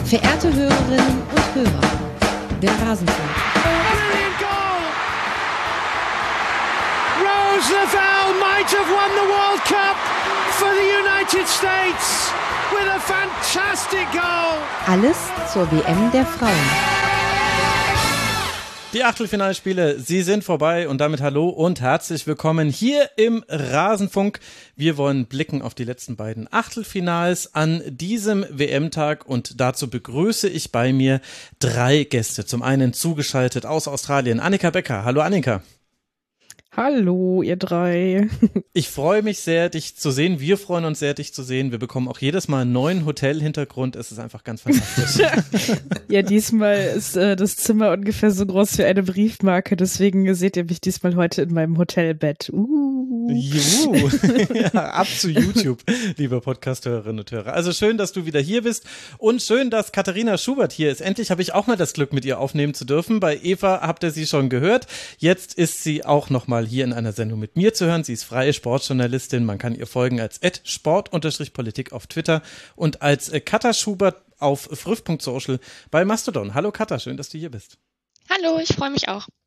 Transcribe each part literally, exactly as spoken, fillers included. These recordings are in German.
Verehrte Hörerinnen und Hörer, der Rasenfunk. Brilliant goal! Rose Lavelle might have won the World Cup for the United States with a fantastic goal. Alles zur W M der Frauen. Die Achtelfinalspiele, sie sind vorbei und damit hallo und herzlich willkommen hier im Rasenfunk. Wir wollen blicken auf die letzten beiden Achtelfinals an diesem W M-Tag und dazu begrüße ich bei mir drei Gäste. Zum einen zugeschaltet aus Australien, Annika Becker. Hallo Annika. Hallo, ihr drei. Ich freue mich sehr, dich zu sehen. Wir freuen uns sehr, dich zu sehen. Wir bekommen auch jedes Mal einen neuen Hotelhintergrund. Es ist einfach ganz fantastisch. Ja, diesmal ist äh, das Zimmer ungefähr so groß wie eine Briefmarke. Deswegen seht ihr mich diesmal heute in meinem Hotelbett. Uh. Juhu. Ja, ab zu YouTube, liebe Podcast-Hörerinnen und Hörer. Also schön, dass du wieder hier bist und schön, dass Katharina Schubert hier ist. Endlich habe ich auch mal das Glück, mit ihr aufnehmen zu dürfen. Bei Eva habt ihr sie schon gehört. Jetzt ist sie auch noch mal hier in einer Sendung mit mir zu hören. Sie ist freie Sportjournalistin. Man kann ihr folgen als at sport-politik auf Twitter und als Katha Schubert auf früff punkt social bei Mastodon. Hallo Katha, schön, dass du hier bist. Hallo, ich freue mich auch.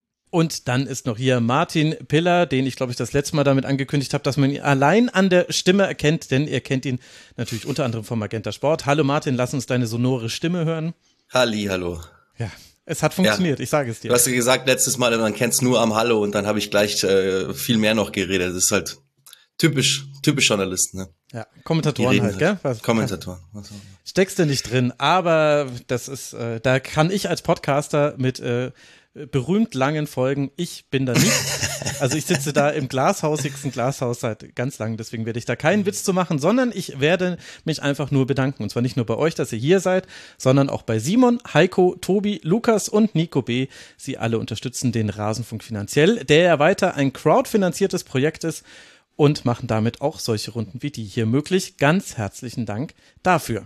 Und dann ist noch hier Martin Piller, den ich glaube ich das letzte Mal damit angekündigt habe, dass man ihn allein an der Stimme erkennt, denn ihr kennt ihn natürlich unter anderem vom Magenta Sport. Hallo Martin, lass uns deine sonore Stimme hören. Halli, hallo. Ja. Es hat funktioniert, ja. Ich sage es dir. Du hast ja gesagt letztes Mal, man kennt's nur am Hallo und dann habe ich gleich äh, viel mehr noch geredet. Das ist halt typisch, typisch Journalisten, ne? Ja, Kommentatoren halt, gell? Was, Kommentatoren. Steckst du nicht drin, aber das ist, äh, da kann ich als Podcaster mit äh, berühmt langen Folgen, ich bin da nicht. Also ich sitze da im glashausigsten Glashaus seit ganz langem, deswegen werde ich da keinen Witz zu machen, sondern ich werde mich einfach nur bedanken. Und zwar nicht nur bei euch, dass ihr hier seid, sondern auch bei Simon, Heiko, Tobi, Lukas und Nico B. Sie alle unterstützen den Rasenfunk finanziell, der ja weiter ein crowdfinanziertes Projekt ist und machen damit auch solche Runden wie die hier möglich. Ganz herzlichen Dank dafür.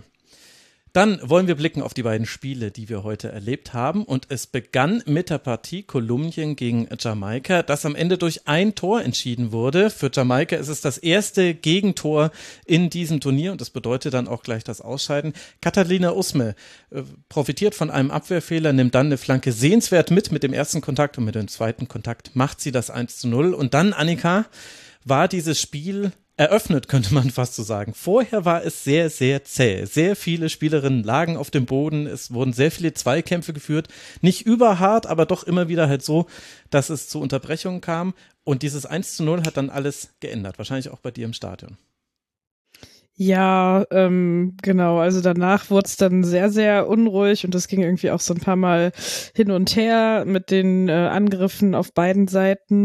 Dann wollen wir blicken auf die beiden Spiele, die wir heute erlebt haben. Und es begann mit der Partie Kolumbien gegen Jamaika, das am Ende durch ein Tor entschieden wurde. Für Jamaika ist es das erste Gegentor in diesem Turnier und das bedeutet dann auch gleich das Ausscheiden. Catalina Usme äh, profitiert von einem Abwehrfehler, nimmt dann eine Flanke sehenswert mit mit dem ersten Kontakt und mit dem zweiten Kontakt macht sie das eins zu null. Und dann, Annika, war dieses Spiel eröffnet, könnte man fast so sagen. Vorher war es sehr, sehr zäh. Sehr viele Spielerinnen lagen auf dem Boden. Es wurden sehr viele Zweikämpfe geführt. Nicht überhart, aber doch immer wieder halt so, dass es zu Unterbrechungen kam. Und dieses eins zu null hat dann alles geändert. Wahrscheinlich auch bei dir im Stadion. Ja, ähm, genau, also danach wurde es dann sehr, sehr unruhig und das ging irgendwie auch so ein paar Mal hin und her mit den äh, Angriffen auf beiden Seiten.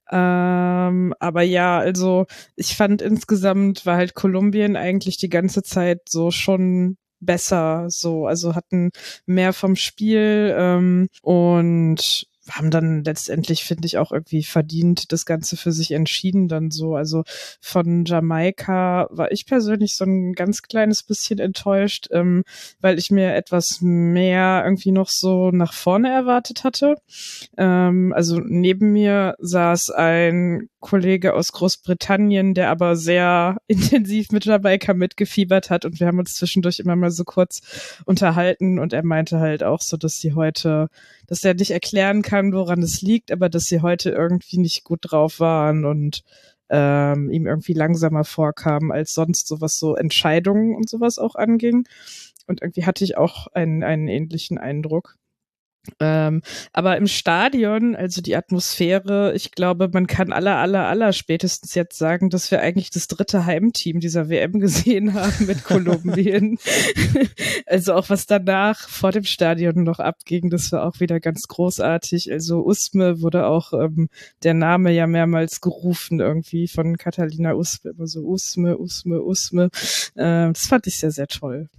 Ähm, aber ja, also ich fand insgesamt war halt Kolumbien eigentlich die ganze Zeit so schon besser, so, also hatten mehr vom Spiel ähm, und haben dann letztendlich, finde ich, auch irgendwie verdient das Ganze für sich entschieden dann so. Also von Jamaika war ich persönlich so ein ganz kleines bisschen enttäuscht, ähm, weil ich mir etwas mehr irgendwie noch so nach vorne erwartet hatte. Ähm, also neben mir saß ein Kollege aus Großbritannien, der aber sehr intensiv mit Jamaika mitgefiebert hat und wir haben uns zwischendurch immer mal so kurz unterhalten und er meinte halt auch so, dass sie heute, dass er nicht erklären kann, woran es liegt, aber dass sie heute irgendwie nicht gut drauf waren und ähm, ihm irgendwie langsamer vorkamen als sonst, so was so Entscheidungen und sowas auch anging. Und irgendwie hatte ich auch einen, einen ähnlichen Eindruck. Ähm, aber im Stadion, also die Atmosphäre, ich glaube, man kann aller, aller, aller spätestens jetzt sagen, dass wir eigentlich das dritte Heimteam dieser W M gesehen haben mit Kolumbien. Also auch was danach vor dem Stadion noch abging, das war auch wieder ganz großartig. Also Usme wurde auch ähm, der Name ja mehrmals gerufen irgendwie von Catalina Usme, immer so Usme, Usme, Usme. Äh, das fand ich sehr, sehr toll.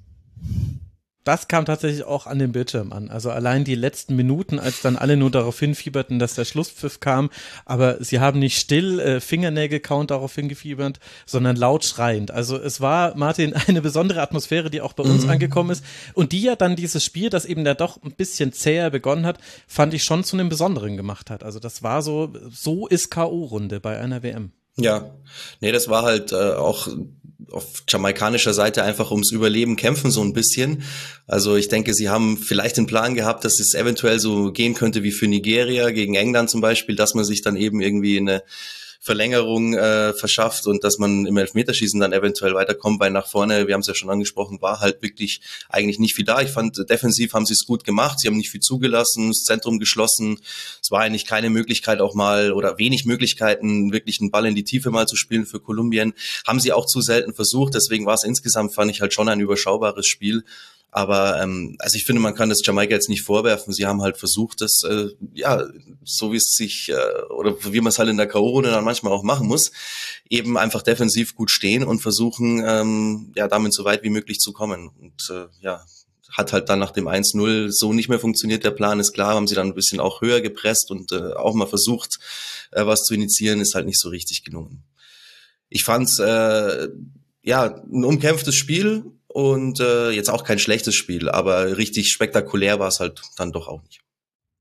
Das kam tatsächlich auch an den Bildschirm an. Also allein die letzten Minuten, als dann alle nur darauf hinfieberten, dass der Schlusspfiff kam. Aber sie haben nicht still äh, Fingernägel-Count darauf hingefiebert, sondern laut schreiend. Also es war, Martin, eine besondere Atmosphäre, die auch bei uns mhm. angekommen ist. Und die ja dann dieses Spiel, das eben da doch ein bisschen zäher begonnen hat, fand ich schon zu einem Besonderen gemacht hat. Also das war so, so ist K O-Runde bei einer W M. Ja, nee, das war halt äh, auch auf jamaikanischer Seite einfach ums Überleben kämpfen, so ein bisschen. Also ich denke, sie haben vielleicht den Plan gehabt, dass es eventuell so gehen könnte wie für Nigeria gegen England zum Beispiel, dass man sich dann eben irgendwie eine Verlängerung äh, verschafft und dass man im Elfmeterschießen dann eventuell weiterkommt, weil nach vorne, wir haben es ja schon angesprochen, war halt wirklich eigentlich nicht viel da. Ich fand, defensiv haben sie es gut gemacht, sie haben nicht viel zugelassen, das Zentrum geschlossen. Es war eigentlich keine Möglichkeit auch mal oder wenig Möglichkeiten, wirklich einen Ball in die Tiefe mal zu spielen für Kolumbien. Haben sie auch zu selten versucht, deswegen war es insgesamt, fand ich halt schon ein überschaubares Spiel. Aber ähm, also ich finde, man kann das Jamaika jetzt nicht vorwerfen. Sie haben halt versucht, das äh, ja so wie es sich äh, oder wie man es halt in der K O-Runde dann manchmal auch machen muss, eben einfach defensiv gut stehen und versuchen ähm, ja damit so weit wie möglich zu kommen. Und äh, ja hat halt dann nach dem eins null so nicht mehr funktioniert. Der Plan ist klar, haben sie dann ein bisschen auch höher gepresst und äh, auch mal versucht, äh, was zu initiieren, ist halt nicht so richtig gelungen. Ich fand's äh, ja ein umkämpftes Spiel. Und äh, jetzt auch kein schlechtes Spiel, aber richtig spektakulär war es halt dann doch auch nicht.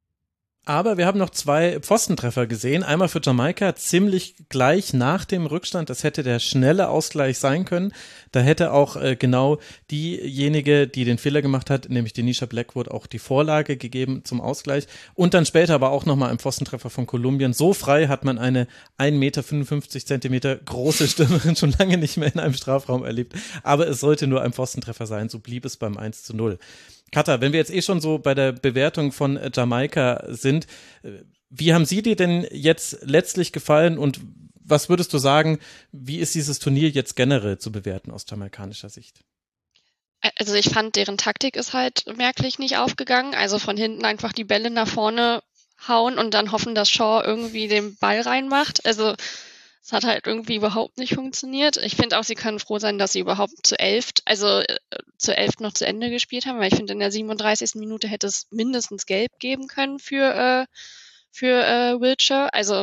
Aber wir haben noch zwei Pfostentreffer gesehen. Einmal für Jamaika, ziemlich gleich nach dem Rückstand. Das hätte der schnelle Ausgleich sein können. Da hätte auch äh, genau diejenige, die den Fehler gemacht hat, nämlich Denisha Blackwood, auch die Vorlage gegeben zum Ausgleich. Und dann später aber auch nochmal ein Pfostentreffer von Kolumbien. So frei hat man eine ein Meter fünfundfünfzig Zentimeter große Stürmerin schon lange nicht mehr in einem Strafraum erlebt. Aber es sollte nur ein Pfostentreffer sein. So blieb es beim eins zu null. Katha, wenn wir jetzt eh schon so bei der Bewertung von Jamaika sind, wie haben Sie dir denn jetzt letztlich gefallen und was würdest du sagen, wie ist dieses Turnier jetzt generell zu bewerten aus jamaikanischer Sicht? Also ich fand, deren Taktik ist halt merklich nicht aufgegangen. Also von hinten einfach die Bälle nach vorne hauen und dann hoffen, dass Shaw irgendwie den Ball reinmacht. Also es hat halt irgendwie überhaupt nicht funktioniert. Ich finde auch, sie können froh sein, dass sie überhaupt zu elft, also äh, zu elft noch zu Ende gespielt haben, weil ich finde, in der siebenunddreißigsten Minute hätte es mindestens gelb geben können für, äh, für äh, Wiltshire. Also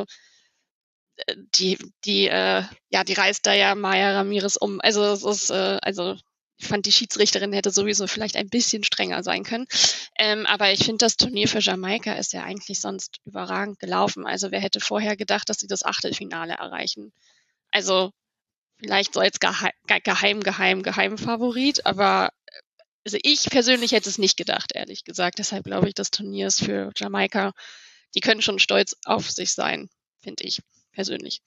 äh, die, die, äh, ja, die reißt da ja Maya Ramirez um. Also es ist, äh, also ich fand, die Schiedsrichterin hätte sowieso vielleicht ein bisschen strenger sein können. Ähm, aber ich finde, das Turnier für Jamaika ist ja eigentlich sonst überragend gelaufen. Also wer hätte vorher gedacht, dass sie das Achtelfinale erreichen? Also vielleicht so als geheim, geheim, geheim, geheim Favorit. Aber also ich persönlich hätte es nicht gedacht, ehrlich gesagt. Deshalb glaube ich, das Turnier ist für Jamaika, die können schon stolz auf sich sein, finde ich persönlich.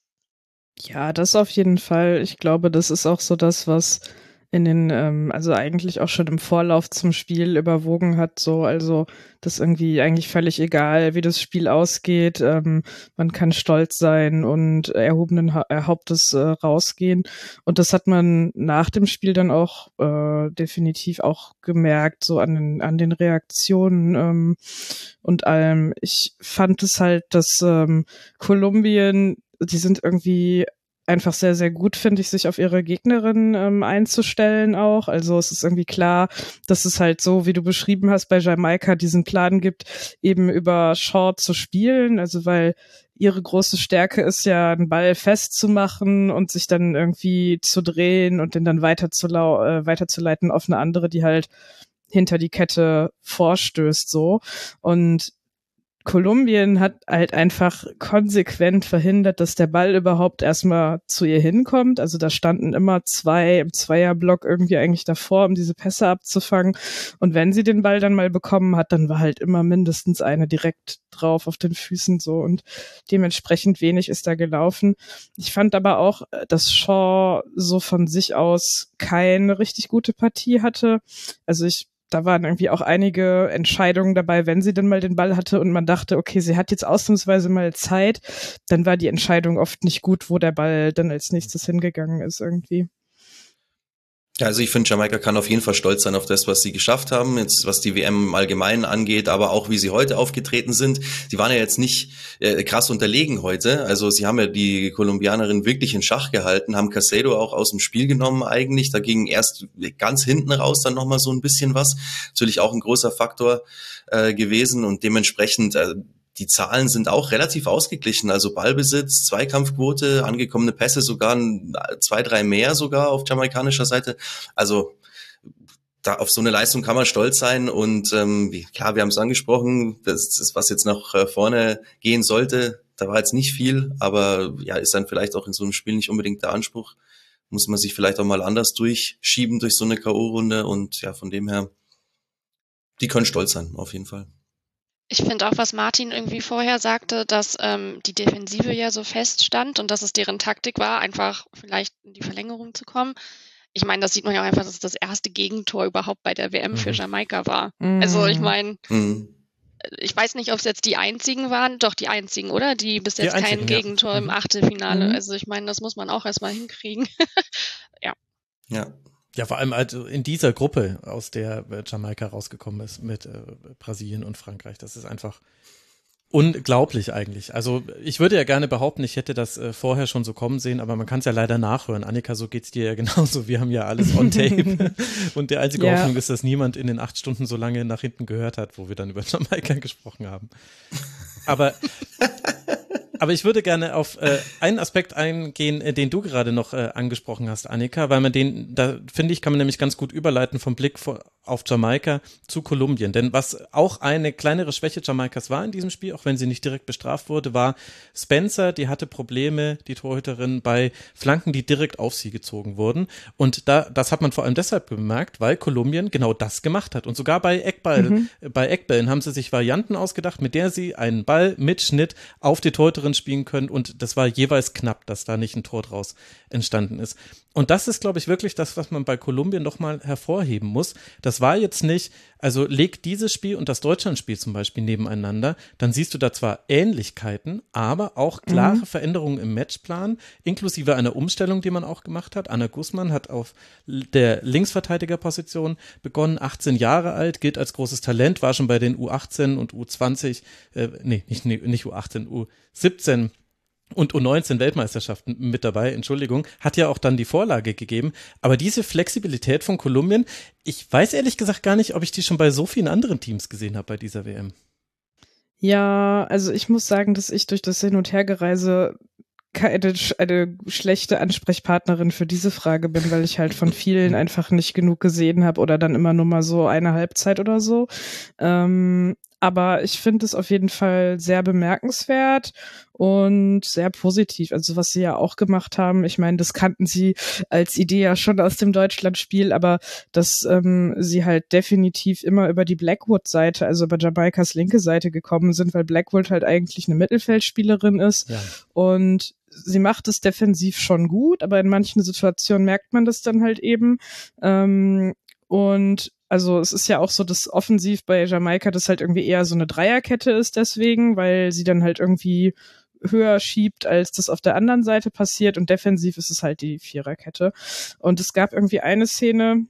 Ja, das auf jeden Fall. Ich glaube, das ist auch so das, was in den, ähm, also eigentlich auch schon im Vorlauf zum Spiel überwogen hat, so, also das irgendwie eigentlich völlig egal, wie das Spiel ausgeht, ähm, man kann stolz sein und erhobenen ha- Hauptes äh, rausgehen und das hat man nach dem Spiel dann auch äh, definitiv auch gemerkt, so an den, an den Reaktionen ähm, und allem. Ich fand es halt, dass ähm, Kolumbien, die sind irgendwie einfach sehr, sehr gut, finde ich, sich auf ihre Gegnerin ähm, einzustellen auch. Also es ist irgendwie klar, dass es halt so, wie du beschrieben hast, bei Jamaika diesen Plan gibt, eben über Shaw zu spielen. Also weil ihre große Stärke ist ja, einen Ball festzumachen und sich dann irgendwie zu drehen und den dann weiter zu lau- äh, weiterzuleiten auf eine andere, die halt hinter die Kette vorstößt so. Und Kolumbien hat halt einfach konsequent verhindert, dass der Ball überhaupt erstmal zu ihr hinkommt. Also da standen immer zwei im Zweierblock irgendwie eigentlich davor, um diese Pässe abzufangen. Und wenn sie den Ball dann mal bekommen hat, dann war halt immer mindestens eine direkt drauf auf den Füßen so und dementsprechend wenig ist da gelaufen. Ich fand aber auch, dass Shaw so von sich aus keine richtig gute Partie hatte. Also ich Da waren irgendwie auch einige Entscheidungen dabei, wenn sie denn mal den Ball hatte und man dachte, okay, sie hat jetzt ausnahmsweise mal Zeit, dann war die Entscheidung oft nicht gut, wo der Ball dann als nächstes hingegangen ist irgendwie. Ja, also ich finde, Jamaika kann auf jeden Fall stolz sein auf das, was sie geschafft haben, jetzt was die W M im Allgemeinen angeht, aber auch wie sie heute aufgetreten sind. Sie waren ja jetzt nicht äh, krass unterlegen heute, also sie haben ja die Kolumbianerin wirklich in Schach gehalten, haben Caicedo auch aus dem Spiel genommen eigentlich, da ging erst ganz hinten raus dann nochmal so ein bisschen was, natürlich auch ein großer Faktor äh, gewesen und dementsprechend äh, die Zahlen sind auch relativ ausgeglichen, also Ballbesitz, Zweikampfquote, angekommene Pässe sogar zwei, drei mehr sogar auf jamaikanischer Seite. Also da auf so eine Leistung kann man stolz sein und ähm, klar, wir haben es angesprochen, das ist, was jetzt nach vorne gehen sollte, da war jetzt nicht viel, aber ja, ist dann vielleicht auch in so einem Spiel nicht unbedingt der Anspruch. muss man sich vielleicht auch mal anders durchschieben durch so eine K O-Runde und ja, von dem her, die können stolz sein, auf jeden Fall. Ich finde auch, was Martin irgendwie vorher sagte, dass ähm, die Defensive ja so feststand und dass es deren Taktik war, einfach vielleicht in die Verlängerung zu kommen. Ich meine, das sieht man ja auch einfach, dass es das erste Gegentor überhaupt bei der W M mhm. für Jamaika war. Mhm. Also ich meine, mhm. ich weiß nicht, ob es jetzt die einzigen waren, doch die einzigen, oder? Die bis jetzt die einzigen, kein Gegentor ja. im Achtelfinale. Mhm. Also ich meine, das muss man auch erstmal hinkriegen. ja. Ja. Ja, vor allem also in dieser Gruppe, aus der Jamaika rausgekommen ist mit äh, Brasilien und Frankreich. Das ist einfach unglaublich eigentlich. Also ich würde ja gerne behaupten, ich hätte das äh, vorher schon so kommen sehen, aber man kann es ja leider nachhören. Annika, so geht's dir ja genauso. Wir haben ja alles on tape. Und die einzige ja. Hoffnung ist, dass niemand in den acht Stunden so lange nach hinten gehört hat, wo wir dann über Jamaika gesprochen haben. Aber Aber ich würde gerne auf äh, einen Aspekt eingehen, äh, den du gerade noch äh, angesprochen hast, Annika, weil man den, da finde ich, kann man nämlich ganz gut überleiten vom Blick vor, auf Jamaika zu Kolumbien. Denn was auch eine kleinere Schwäche Jamaikas war in diesem Spiel, auch wenn sie nicht direkt bestraft wurde, war Spencer, die hatte Probleme, die Torhüterin, bei Flanken, die direkt auf sie gezogen wurden. Und da, das hat man vor allem deshalb bemerkt, weil Kolumbien genau das gemacht hat. Und sogar bei Eckball, mhm. bei Eckbällen haben sie sich Varianten ausgedacht, mit der sie einen Ball mit Schnitt auf die Torhüterin spielen können und das war jeweils knapp, dass da nicht ein Tor draus entstanden ist. Und das ist, glaube ich, wirklich das, was man bei Kolumbien nochmal hervorheben muss. Das war jetzt nicht, also leg dieses Spiel und das Deutschlandspiel zum Beispiel nebeneinander, dann siehst du da zwar Ähnlichkeiten, aber auch klare mhm. Veränderungen im Matchplan, inklusive einer Umstellung, die man auch gemacht hat. Anna Guzman hat auf der Linksverteidigerposition begonnen, achtzehn Jahre alt, gilt als großes Talent, war schon bei den U achtzehn und U zwanzig, äh, nee, nicht, nee, nicht U achtzehn, U siebzehn und U neunzehn Weltmeisterschaften mit dabei, Entschuldigung, hat ja auch dann die Vorlage gegeben. Aber diese Flexibilität von Kolumbien, ich weiß ehrlich gesagt gar nicht, ob ich die schon bei so vielen anderen Teams gesehen habe bei dieser W M. Ja, also ich muss sagen, dass ich durch das Hin- und Hergereise keine eine schlechte Ansprechpartnerin für diese Frage bin, weil ich halt von vielen einfach nicht genug gesehen habe oder dann immer nur mal so eine Halbzeit oder so. Ähm, aber ich finde es auf jeden Fall sehr bemerkenswert und sehr positiv. Also was sie ja auch gemacht haben, ich meine, das kannten sie als Idee ja schon aus dem Deutschlandspiel, aber dass ähm, sie halt definitiv immer über die Blackwood-Seite, also über Jamaikas linke Seite gekommen sind, weil Blackwood halt eigentlich eine Mittelfeldspielerin ist ja. Und sie macht es defensiv schon gut, aber in manchen Situationen merkt man das dann halt eben. Ähm, und also es ist ja auch so, dass offensiv bei Jamaika das halt irgendwie eher so eine Dreierkette ist deswegen, weil sie dann halt irgendwie höher schiebt, als das auf der anderen Seite passiert und defensiv ist es halt die Viererkette. Und es gab irgendwie eine Szene,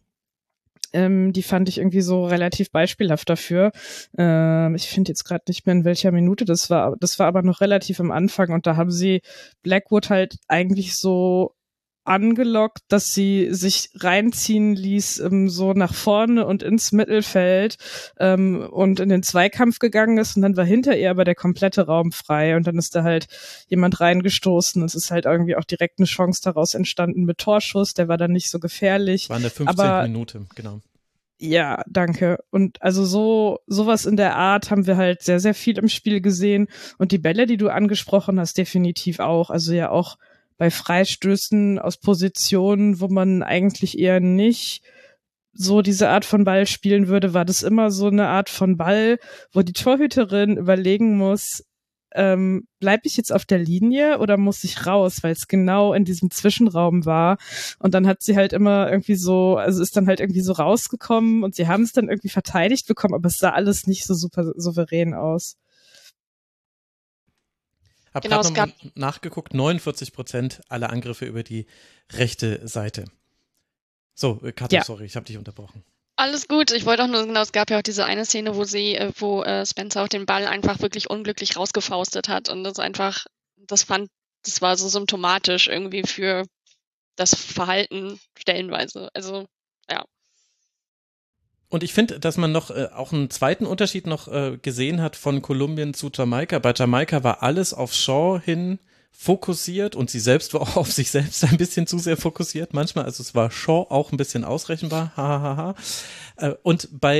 ähm, die fand ich irgendwie so relativ beispielhaft dafür. Ähm, ich finde jetzt gerade nicht mehr, in welcher Minute das war. Das war aber noch relativ am Anfang und da haben sie Blackwood halt eigentlich so angelockt, dass sie sich reinziehen ließ, ähm, so nach vorne und ins Mittelfeld ähm, und in den Zweikampf gegangen ist und dann war hinter ihr aber der komplette Raum frei und dann ist da halt jemand reingestoßen. Es ist halt irgendwie auch direkt eine Chance daraus entstanden mit Torschuss, der war dann nicht so gefährlich. War in der fünfzehnten Minute, genau. Ja, danke. Und also so sowas in der Art haben wir halt sehr, sehr viel im Spiel gesehen und die Bälle, die du angesprochen hast, definitiv auch. Also ja auch bei Freistößen aus Positionen, wo man eigentlich eher nicht so diese Art von Ball spielen würde, war das immer so eine Art von Ball, wo die Torhüterin überlegen muss, ähm, bleib ich jetzt auf der Linie oder muss ich raus, weil es genau in diesem Zwischenraum war. Und dann hat sie halt immer irgendwie so, also ist dann halt irgendwie so rausgekommen und sie haben es dann irgendwie verteidigt bekommen, aber es sah alles nicht so super souverän aus. Hab genau, gerade nochmal nachgeguckt, neunundvierzig Prozent aller Angriffe über die rechte Seite. So, Katja, ja. sorry, ich habe dich unterbrochen. Alles gut, ich wollte auch nur, genau, es gab ja auch diese eine Szene, wo sie, wo äh, Spencer auch den Ball einfach wirklich unglücklich rausgefaustet hat und das einfach, das fand, das war so symptomatisch irgendwie für das Verhalten stellenweise, also, ja. Und ich finde, dass man noch äh, auch einen zweiten Unterschied noch äh, gesehen hat von Kolumbien zu Jamaika. Bei Jamaika war alles auf Shaw hin fokussiert und sie selbst war auch auf sich selbst ein bisschen zu sehr fokussiert manchmal. Also es war Shaw auch ein bisschen ausrechenbar. Ha, ha, ha. Äh, und bei äh,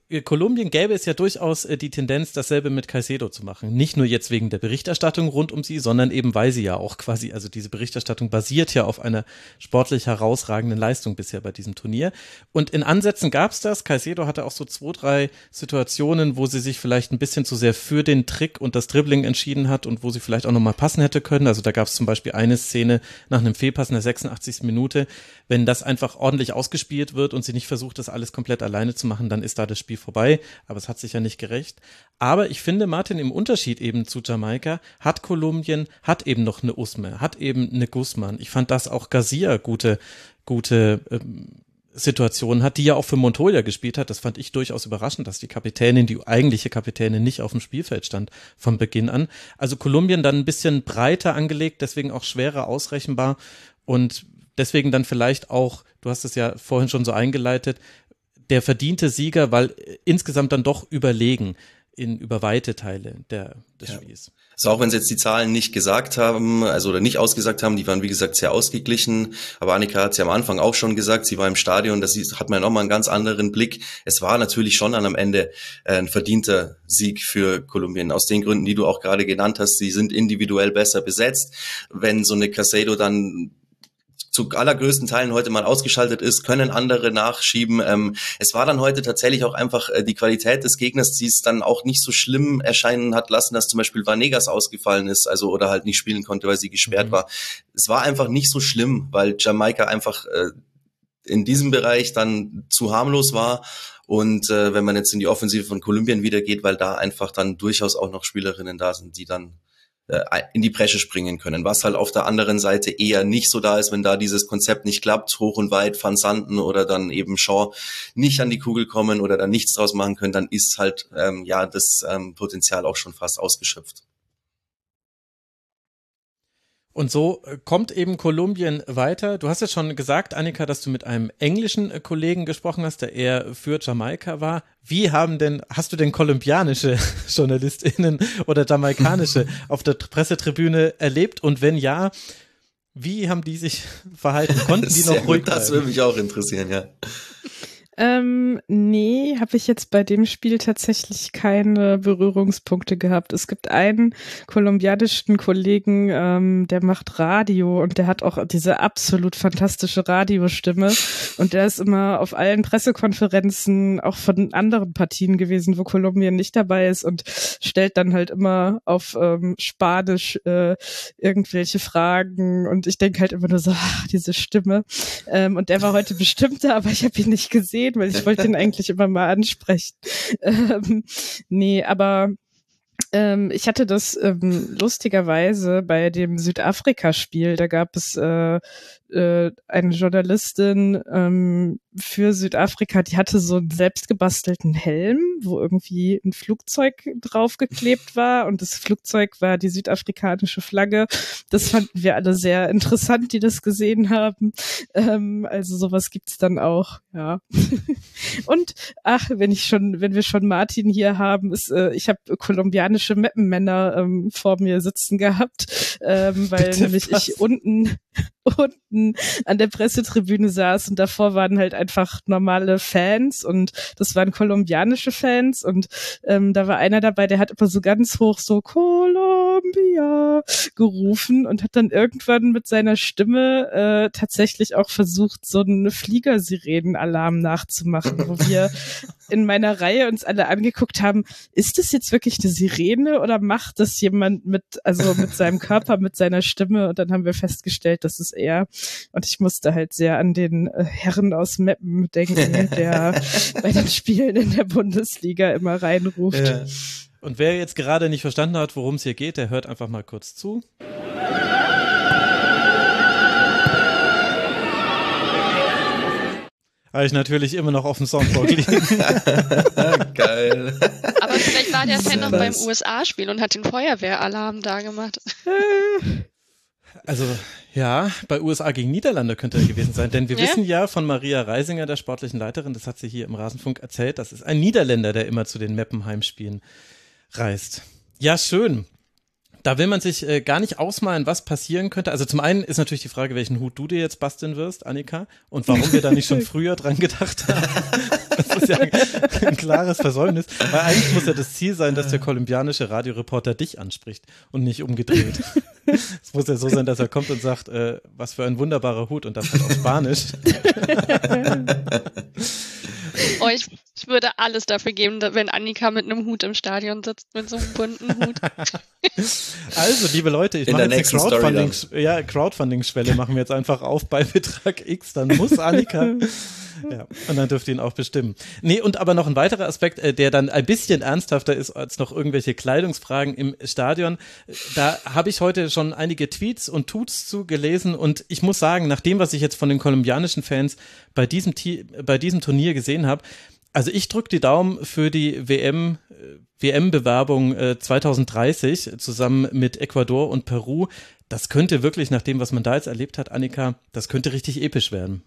Kolumbien gäbe es ja durchaus äh, die Tendenz, dasselbe mit Caicedo zu machen. Nicht nur jetzt wegen der Berichterstattung rund um sie, sondern eben weil sie ja auch quasi, also diese Berichterstattung basiert ja auf einer sportlich herausragenden Leistung bisher bei diesem Turnier. Und in Ansätzen gab es das. Caicedo hatte auch so zwei, drei Situationen, wo sie sich vielleicht ein bisschen zu sehr für den Trick und das Dribbling entschieden hat und wo sie vielleicht auch nochmal passen hätte können. Also da gab es zum Beispiel eine Szene nach einem Fehlpass in der sechsundachtzigsten Minute. Wenn das einfach ordentlich ausgespielt wird und sie nicht versucht, das alles komplett alleine zu machen, dann ist da das Spiel vorbei, aber es hat sich ja nicht gerecht. Aber ich finde, Martin, im Unterschied eben zu Jamaika hat Kolumbien, hat eben noch eine Usme, hat eben eine Guzman. Ich fand, dass auch Garcia gute, gute ähm, Situationen hat, die ja auch für Montoya gespielt hat. Das fand ich durchaus überraschend, dass die Kapitänin, die eigentliche Kapitänin, nicht auf dem Spielfeld stand von Beginn an. Also Kolumbien dann ein bisschen breiter angelegt, deswegen auch schwerer ausrechenbar und deswegen dann vielleicht auch, du hast es ja vorhin schon so eingeleitet, der verdiente Sieger, weil insgesamt dann doch überlegen in über weite Teile der, des ja. Spiels. Also auch wenn sie jetzt die Zahlen nicht gesagt haben, also oder nicht ausgesagt haben, die waren wie gesagt sehr ausgeglichen, aber Annika hat es ja am Anfang auch schon gesagt, sie war im Stadion, das hat man nochmal einen ganz anderen Blick. Es war natürlich schon dann am Ende ein verdienter Sieg für Kolumbien, aus den Gründen, die du auch gerade genannt hast, sie sind individuell besser besetzt. Wenn so eine Caicedo dann zu allergrößten Teilen heute mal ausgeschaltet ist, können andere nachschieben. Ähm, es war dann heute tatsächlich auch einfach äh, die Qualität des Gegners, die es dann auch nicht so schlimm erscheinen hat lassen, dass zum Beispiel Vanegas ausgefallen ist, also oder halt nicht spielen konnte, weil sie gesperrt mhm. war. Es war einfach nicht so schlimm, weil Jamaika einfach äh, in diesem Bereich dann zu harmlos war. Und äh, wenn man jetzt in die Offensive von Kolumbien wieder geht, weil da einfach dann durchaus auch noch Spielerinnen da sind, die dann in die Bresche springen können, was halt auf der anderen Seite eher nicht so da ist, wenn da dieses Konzept nicht klappt, hoch und weit, Van Santen oder dann eben Shaw nicht an die Kugel kommen oder dann nichts draus machen können, dann ist halt ähm, ja das ähm, Potenzial auch schon fast ausgeschöpft. Und so kommt eben Kolumbien weiter. Du hast jetzt schon gesagt, Annika, dass du mit einem englischen Kollegen gesprochen hast, der eher für Jamaika war. Wie haben denn, hast du denn kolumbianische JournalistInnen oder jamaikanische auf der Pressetribüne erlebt? Und wenn ja, wie haben die sich verhalten? Konnten die noch ruhig bleiben? Das würde mich auch interessieren, ja. Ähm, nee, habe ich jetzt bei dem Spiel tatsächlich keine Berührungspunkte gehabt. Es gibt einen kolumbianischen Kollegen, ähm, der macht Radio und der hat auch diese absolut fantastische Radiostimme und der ist immer auf allen Pressekonferenzen auch von anderen Partien gewesen, wo Kolumbien nicht dabei ist und stellt dann halt immer auf ähm, Spanisch äh, irgendwelche Fragen und ich denke halt immer nur so, ach, diese Stimme. Ähm, und der war heute bestimmt da, aber ich habe ihn nicht gesehen, weil ich wollte ihn eigentlich immer mal ansprechen. Ähm, nee, aber ähm, ich hatte das ähm, lustigerweise bei dem Südafrika-Spiel, da gab es äh, äh, eine Journalistin ähm, für Südafrika, die hatte so einen selbstgebastelten Helm, wo irgendwie ein Flugzeug draufgeklebt war und das Flugzeug war die südafrikanische Flagge. Das fanden wir alle sehr interessant, die das gesehen haben. Ähm, also sowas gibt's dann auch, ja. Und ach, wenn ich schon, wenn wir schon Martin hier haben, ist, äh, ich habe kolumbianische Meppenmänner ähm, vor mir sitzen gehabt, ähm, weil Bitte nämlich was? ich unten unten an der Pressetribüne saß und davor waren halt einfach normale Fans und das waren kolumbianische Fans und ähm, da war einer dabei, der hat immer so ganz hoch so Colombia gerufen und hat dann irgendwann mit seiner Stimme äh, tatsächlich auch versucht, so einen Fliegersirenenalarm nachzumachen, wo wir in meiner Reihe uns alle angeguckt haben, ist das jetzt wirklich eine Sirene oder macht das jemand mit, also mit seinem Körper, mit seiner Stimme? Und dann haben wir festgestellt, das ist er. Und ich musste halt sehr an den äh, Herren aus Meppen denken, der bei den Spielen in der Bundesliga immer reinruft. Ja. Und wer jetzt gerade nicht verstanden hat, worum es hier geht, der hört einfach mal kurz zu. Habe ich natürlich immer noch auf dem Soundboard liegen. Geil. Aber vielleicht war der Fan noch beim U S A-Spiel und hat den Feuerwehralarm da gemacht. Also ja, bei U S A gegen Niederlande könnte er gewesen sein, denn wir ja? wissen ja von Maria Reisinger, der sportlichen Leiterin, das hat sie hier im Rasenfunk erzählt, das ist ein Niederländer, der immer zu den Meppenheim-Spielen reist. Ja, schön. Da will man sich äh, gar nicht ausmalen, was passieren könnte. Also zum einen ist natürlich die Frage, welchen Hut du dir jetzt basteln wirst, Annika, und warum wir da nicht schon früher dran gedacht haben. Das ist ja ein, ein klares Versäumnis, weil eigentlich muss ja das Ziel sein, dass der kolumbianische Radioreporter dich anspricht und nicht umgedreht. Es muss ja so sein, dass er kommt und sagt, äh, was für ein wunderbarer Hut und das halt auf Spanisch. Oh, ich, ich würde alles dafür geben, wenn Annika mit einem Hut im Stadion sitzt, mit so einem bunten Hut. Also, liebe Leute, ich In mache der jetzt eine nächsten Story Crowdfunding, ja, Crowdfunding-Schwelle machen wir jetzt einfach auf bei Betrag X, dann muss Annika. Ja, und dann dürft ihr ihn auch bestimmen. Nee, und aber noch ein weiterer Aspekt, äh, der dann ein bisschen ernsthafter ist als noch irgendwelche Kleidungsfragen im Stadion. Da habe ich heute schon einige Tweets und Tuts zu gelesen und ich muss sagen, nach dem, was ich jetzt von den kolumbianischen Fans bei diesem, bei diesem Turnier gesehen habe, also ich drücke die Daumen für die W M, W M-Bewerbung äh, zwanzig dreißig zusammen mit Ecuador und Peru. Das könnte wirklich, nach dem, was man da jetzt erlebt hat, Annika, das könnte richtig episch werden.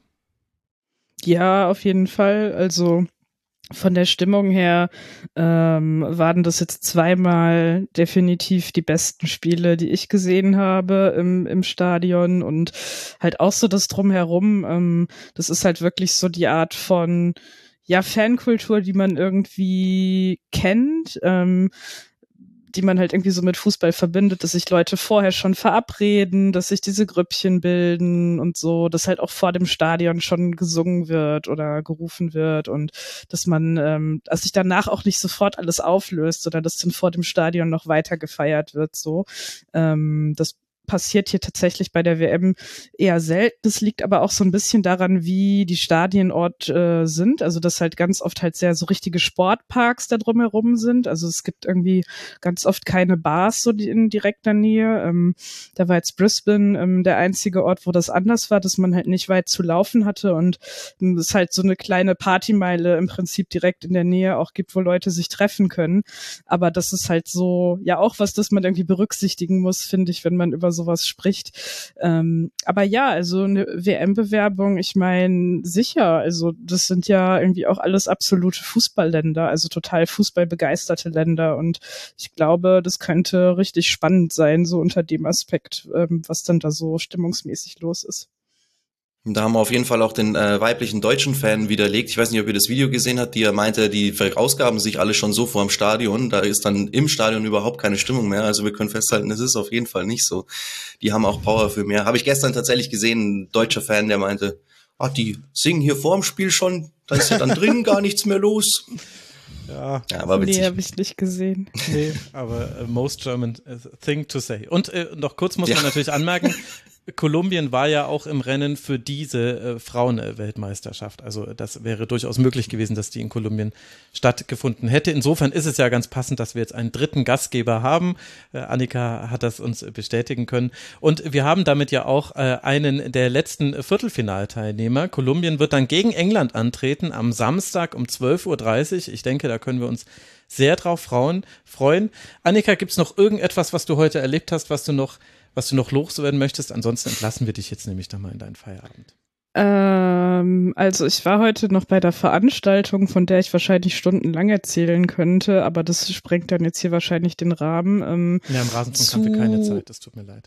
Ja, auf jeden Fall. Also von der Stimmung her ähm, waren das jetzt zweimal definitiv die besten Spiele, die ich gesehen habe im, im Stadion und halt auch so das Drumherum. Ähm, das ist halt wirklich so die Art von ja Fankultur, die man irgendwie kennt. Ähm, die man halt irgendwie so mit Fußball verbindet, dass sich Leute vorher schon verabreden, dass sich diese Grüppchen bilden und so, dass halt auch vor dem Stadion schon gesungen wird oder gerufen wird und dass man, ähm, dass sich danach auch nicht sofort alles auflöst, sondern dass dann vor dem Stadion noch weiter gefeiert wird, so. Ähm, das passiert hier tatsächlich bei der W M eher selten. Das liegt aber auch so ein bisschen daran, wie die Stadionort äh, sind. Also dass halt ganz oft halt sehr so richtige Sportparks da drumherum sind. Also es gibt irgendwie ganz oft keine Bars so in direkter Nähe. Ähm, da war jetzt Brisbane ähm, der einzige Ort, wo das anders war, dass man halt nicht weit zu laufen hatte und ähm, es halt so eine kleine Partymeile im Prinzip direkt in der Nähe auch gibt, wo Leute sich treffen können. Aber das ist halt so, ja auch was, das man irgendwie berücksichtigen muss, finde ich, wenn man über sowas spricht. Ähm, aber ja, also eine W M-Bewerbung, ich meine, sicher, also das sind ja irgendwie auch alles absolute Fußballländer, also total fußballbegeisterte Länder und ich glaube, das könnte richtig spannend sein, so unter dem Aspekt, ähm, was dann da so stimmungsmäßig los ist. Da haben wir auf jeden Fall auch den äh, weiblichen deutschen Fan widerlegt. Ich weiß nicht, ob ihr das Video gesehen habt, die er meinte, die verausgaben sich alle schon so vor dem Stadion. Da ist dann im Stadion überhaupt keine Stimmung mehr. Also wir können festhalten, es ist auf jeden Fall nicht so. Die haben auch Power für mehr. Habe ich gestern tatsächlich gesehen, ein deutscher Fan, der meinte, ach, die singen hier vorm Spiel schon, da ist ja dann drin gar nichts mehr los. Ja, ja war witzig. Nee, habe ich nicht gesehen. Nee, aber uh, most German thing to say. Und äh, noch kurz muss ja. man natürlich anmerken, Kolumbien war ja auch im Rennen für diese äh, Frauen-Weltmeisterschaft. Also das wäre durchaus möglich gewesen, dass die in Kolumbien stattgefunden hätte. Insofern ist es ja ganz passend, dass wir jetzt einen dritten Gastgeber haben. Äh, Annika hat das uns bestätigen können. Und wir haben damit ja auch äh, einen der letzten Viertelfinalteilnehmer. Kolumbien wird dann gegen England antreten am Samstag um zwölf Uhr dreißig. Ich denke, da können wir uns sehr drauf freuen. Annika, gibt es noch irgendetwas, was du heute erlebt hast, was du noch was du noch loswerden möchtest? Ansonsten entlassen wir dich jetzt nämlich nochmal in deinen Feierabend. Ähm, also ich war heute noch bei der Veranstaltung, von der ich wahrscheinlich stundenlang erzählen könnte, aber das sprengt dann jetzt hier wahrscheinlich den Rahmen. Ähm, ja, im Rasenfunk haben wir keine Zeit, das tut mir leid.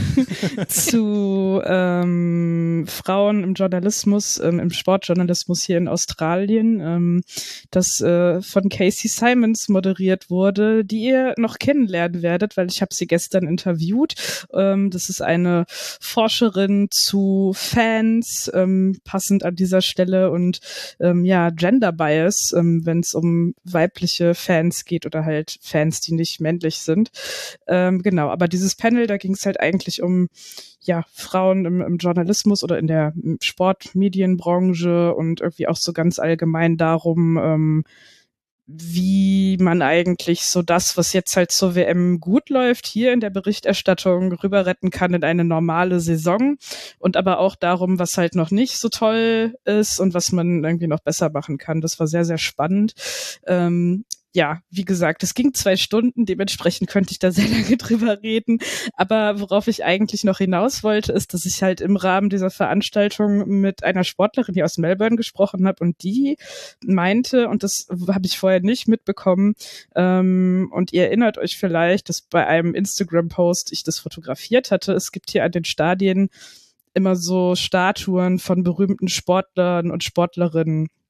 zu ähm, Frauen im Journalismus, ähm, im Sportjournalismus hier in Australien, ähm, das äh, von Casey Simons moderiert wurde, die ihr noch kennenlernen werdet, weil ich habe sie gestern interviewt. Ähm, das ist eine Forscherin zu Fans, ähm, passend an dieser Stelle und ähm, ja, Gender Bias, ähm, wenn es um weibliche Fans geht oder halt Fans, die nicht männlich sind. Ähm, genau, aber dieses Panel, da ging es halt eigentlich um ja, Frauen im, im Journalismus oder in der Sportmedienbranche und irgendwie auch so ganz allgemein darum, ähm, wie man eigentlich so das, was jetzt halt zur W M gut läuft, hier in der Berichterstattung rüber retten kann in eine normale Saison und aber auch darum, was halt noch nicht so toll ist und was man irgendwie noch besser machen kann. Das war sehr, sehr spannend. Ähm, ja, wie gesagt, es ging zwei Stunden, dementsprechend könnte ich da sehr lange drüber reden. Aber worauf ich eigentlich noch hinaus wollte, ist, dass ich halt im Rahmen dieser Veranstaltung mit einer Sportlerin hier aus Melbourne gesprochen habe und die meinte, und das habe ich vorher nicht mitbekommen, ähm, und ihr erinnert euch vielleicht, dass bei einem Instagram-Post ich das fotografiert hatte. Es gibt hier an den Stadien immer so Statuen von berühmten Sportlern und Sportlerinnen,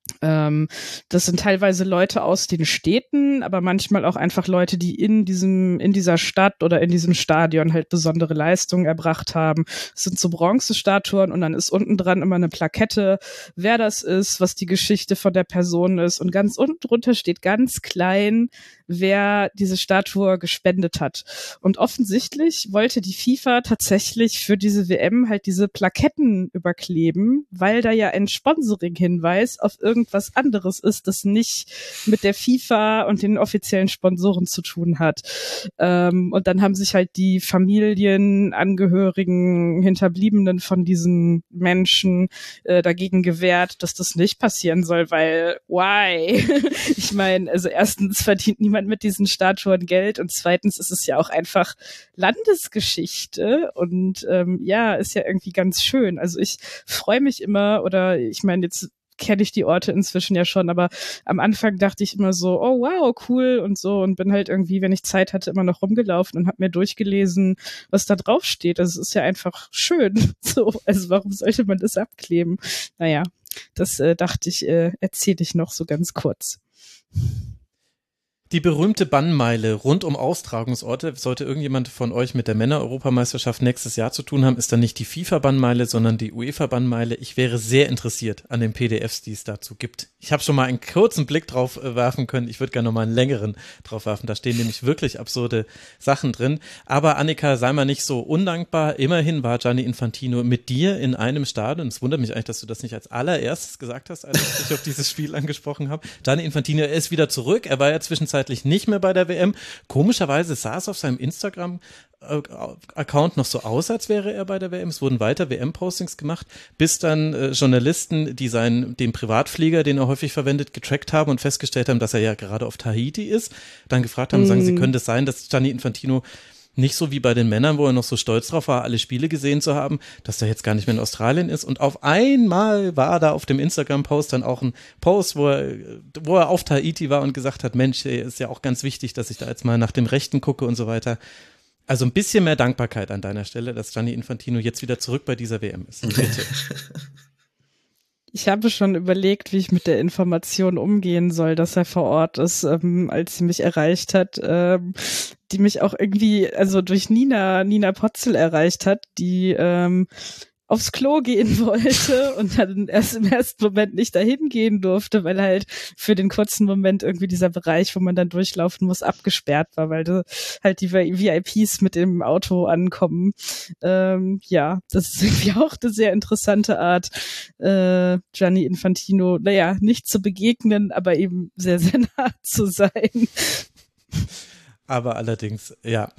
Ähm, das sind teilweise Leute aus den Städten, aber manchmal auch einfach Leute, die in diesem, in dieser Stadt oder in diesem Stadion halt besondere Leistungen erbracht haben. Es sind so Bronzestatuen und dann ist unten dran immer eine Plakette, wer das ist, was die Geschichte von der Person ist und ganz unten drunter steht ganz klein, wer diese Statue gespendet hat. Und offensichtlich wollte die FIFA tatsächlich für diese W M halt diese Plaketten überkleben, weil da ja ein Sponsoring-Hinweis auf irgendwas anderes ist, das nicht mit der FIFA und den offiziellen Sponsoren zu tun hat. Ähm, und dann haben sich halt die Familien, Angehörigen, Hinterbliebenen von diesen Menschen äh, dagegen gewehrt, dass das nicht passieren soll, weil why? Ich meine, also erstens verdient niemand mit diesen Statuen Geld und zweitens ist es ja auch einfach Landesgeschichte und ähm, ja, ist ja irgendwie ganz schön. Also ich freue mich immer oder ich meine, jetzt kenne ich die Orte inzwischen ja schon, aber am Anfang dachte ich immer so, oh wow, cool und so und bin halt irgendwie, wenn ich Zeit hatte, immer noch rumgelaufen und habe mir durchgelesen, was da drauf steht. Also es ist ja einfach schön. So, also warum sollte man das abkleben? Naja, das äh, dachte ich, äh, erzähle ich noch so ganz kurz. Die berühmte Bannmeile rund um Austragungsorte, sollte irgendjemand von euch mit der Männer-Europameisterschaft nächstes Jahr zu tun haben, ist dann nicht die FIFA-Bannmeile, sondern die UEFA-Bannmeile. Ich wäre sehr interessiert an den P D Fs, die es dazu gibt. Ich habe schon mal einen kurzen Blick drauf äh, werfen können. Ich würde gerne noch mal einen längeren drauf werfen. Da stehen nämlich wirklich absurde Sachen drin. Aber Annika, sei mal nicht so undankbar. Immerhin war Gianni Infantino mit dir in einem Stadion. Es wundert mich eigentlich, dass du das nicht als allererstes gesagt hast, als ich dich auf dieses Spiel angesprochen habe. Gianni Infantino, er ist wieder zurück. Er war ja zwischenzeitlich nicht mehr bei der W M. Komischerweise sah es auf seinem Instagram-Account noch so aus, als wäre er bei der W M. Es wurden weiter W M-Postings gemacht, bis dann äh, Journalisten, die seinen, den Privatflieger, den er häufig verwendet, getrackt haben und festgestellt haben, dass er ja gerade auf Tahiti ist, dann gefragt haben, mhm. sagen sie, könnte es sein, dass Gianni Infantino nicht so wie bei den Männern, wo er noch so stolz drauf war, alle Spiele gesehen zu haben, dass er jetzt gar nicht mehr in Australien ist. Und auf einmal war da auf dem Instagram-Post dann auch ein Post, wo er, wo er auf Tahiti war und gesagt hat, Mensch, ist ja auch ganz wichtig, dass ich da jetzt mal nach dem Rechten gucke und so weiter. Also ein bisschen mehr Dankbarkeit an deiner Stelle, dass Gianni Infantino jetzt wieder zurück bei dieser W M ist. Bitte. Ich habe schon überlegt, wie ich mit der Information umgehen soll, dass er vor Ort ist, ähm, als sie mich erreicht hat, ähm, die mich auch irgendwie, also durch Nina, Nina Potzel erreicht hat, die ähm, aufs Klo gehen wollte und dann erst im ersten Moment nicht dahin gehen durfte, weil halt für den kurzen Moment irgendwie dieser Bereich, wo man dann durchlaufen muss, abgesperrt war, weil da halt die V I Ps mit dem Auto ankommen. Ähm, ja, das ist irgendwie auch eine sehr interessante Art, äh, Gianni Infantino, naja, nicht zu begegnen, aber eben sehr, sehr nah zu sein. Aber allerdings, ja.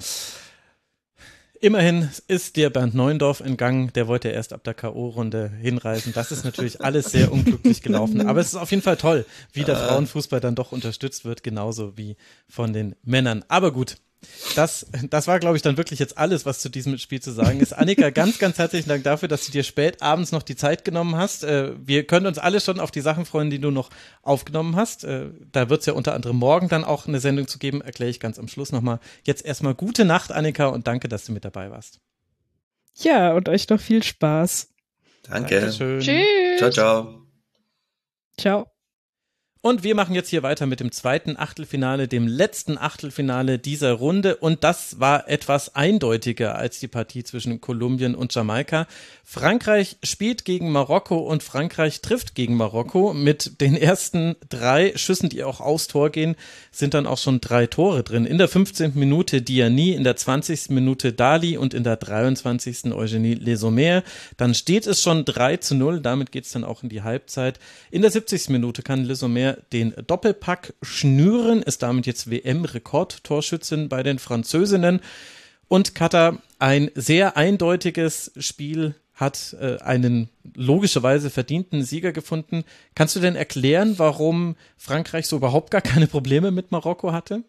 Immerhin ist dir Bernd Neuendorf entgangen, der wollte ja erst ab der K O-Runde hinreisen. Das ist natürlich alles sehr unglücklich gelaufen. Aber es ist auf jeden Fall toll, wie der Frauenfußball dann doch unterstützt wird, genauso wie von den Männern. Aber gut, das, das war, glaube ich, dann wirklich jetzt alles, was zu diesem Spiel zu sagen ist. Annika, ganz, ganz herzlichen Dank dafür, dass du dir spät abends noch die Zeit genommen hast. Wir können uns alle schon auf die Sachen freuen, die du noch aufgenommen hast. Da wird es ja unter anderem morgen dann auch eine Sendung zu geben, erkläre ich ganz am Schluss nochmal. Jetzt erstmal gute Nacht, Annika, und danke, dass du mit dabei warst. Ja, und euch noch viel Spaß. Danke. Dankeschön. Tschüss. Ciao, ciao. Ciao. Und wir machen jetzt hier weiter mit dem zweiten Achtelfinale, dem letzten Achtelfinale dieser Runde. Und das war etwas eindeutiger als die Partie zwischen Kolumbien und Jamaika. Frankreich spielt gegen Marokko und Frankreich trifft gegen Marokko. Mit den ersten drei Schüssen, die auch aufs Tor gehen, sind dann auch schon drei Tore drin. In der fünfzehnten Minute Diani, in der zwanzigsten Minute Dali und in der dreiundzwanzigsten Eugenie Le Sommer. Dann steht es schon drei zu null, damit geht es dann auch in die Halbzeit. In der siebzigsten Minute kann Le Sommer den Doppelpack schnüren, ist damit jetzt W M-Rekordtorschützin bei den Französinnen. Und Katar, ein sehr eindeutiges Spiel, hat äh, einen logischerweise verdienten Sieger gefunden. Kannst du denn erklären, warum Frankreich so überhaupt gar keine Probleme mit Marokko hatte?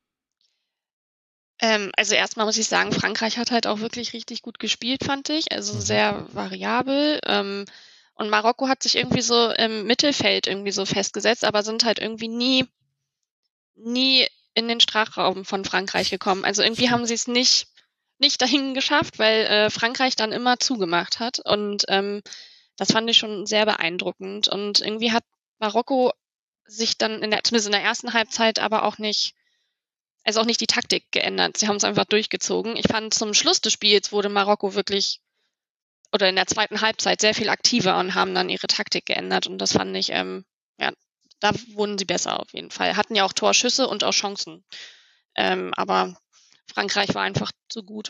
Ähm, also erstmal muss ich sagen, Frankreich hat halt auch wirklich richtig gut gespielt, fand ich. Also sehr variabel. Ähm, Und Marokko hat sich irgendwie so im Mittelfeld irgendwie so festgesetzt, aber sind halt irgendwie nie, nie in den Strafraum von Frankreich gekommen. Also irgendwie haben sie es nicht, nicht dahin geschafft, weil äh, Frankreich dann immer zugemacht hat. Und ähm, das fand ich schon sehr beeindruckend. Und irgendwie hat Marokko sich dann in der, zumindest in der ersten Halbzeit aber auch nicht, also auch nicht die Taktik geändert. Sie haben es einfach durchgezogen. Ich fand, zum Schluss des Spiels wurde Marokko wirklich, oder in der zweiten Halbzeit sehr viel aktiver und haben dann ihre Taktik geändert. Und das fand ich, ähm, ja, da wurden sie besser auf jeden Fall. Hatten ja auch Torschüsse und auch Chancen. Ähm, aber Frankreich war einfach zu gut.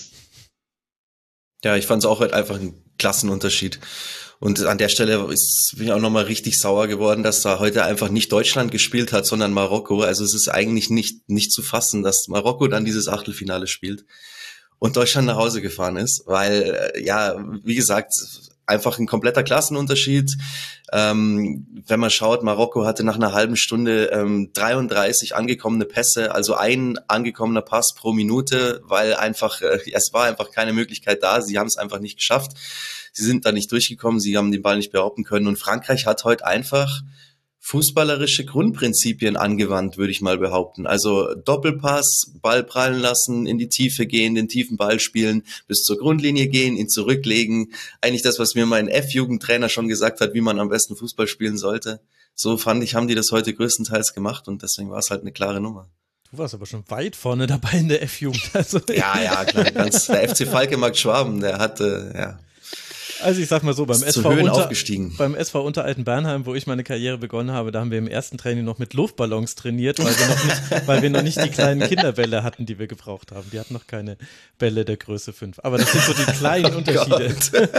Ja, ich fand es auch halt einfach ein Klassenunterschied. Und an der Stelle ist, bin ich auch nochmal richtig sauer geworden, dass da heute einfach nicht Deutschland gespielt hat, sondern Marokko. Also es ist eigentlich nicht, nicht zu fassen, dass Marokko dann dieses Achtelfinale spielt und Deutschland nach Hause gefahren ist, weil, ja, wie gesagt, einfach ein kompletter Klassenunterschied. Ähm, wenn man schaut, Marokko hatte nach einer halben Stunde ähm, dreiunddreißig angekommene Pässe, also ein angekommener Pass pro Minute, weil einfach, äh, es war einfach keine Möglichkeit da. Sie haben es einfach nicht geschafft. Sie sind da nicht durchgekommen, sie haben den Ball nicht behaupten können. Und Frankreich hat heute einfach fußballerische Grundprinzipien angewandt, würde ich mal behaupten. Also Doppelpass, Ball prallen lassen, in die Tiefe gehen, den tiefen Ball spielen, bis zur Grundlinie gehen, ihn zurücklegen. Eigentlich das, was mir mein F-Jugendtrainer schon gesagt hat, wie man am besten Fußball spielen sollte. So fand ich, haben die das heute größtenteils gemacht und deswegen war es halt eine klare Nummer. Du warst aber schon weit vorne dabei in der F-Jugend. Also, ja, ja, klar. Ganz, der F C Falke-Markt Schwaben, der hatte, ja. Also ich sag mal so, beim S V, unter, beim S V Unteralten-Bernheim, wo ich meine Karriere begonnen habe, da haben wir im ersten Training noch mit Luftballons trainiert, weil wir noch nicht, weil wir noch nicht die kleinen Kinderbälle hatten, die wir gebraucht haben. Die hatten noch keine Bälle der Größe fünf. Aber das sind so die kleinen oh Unterschiede.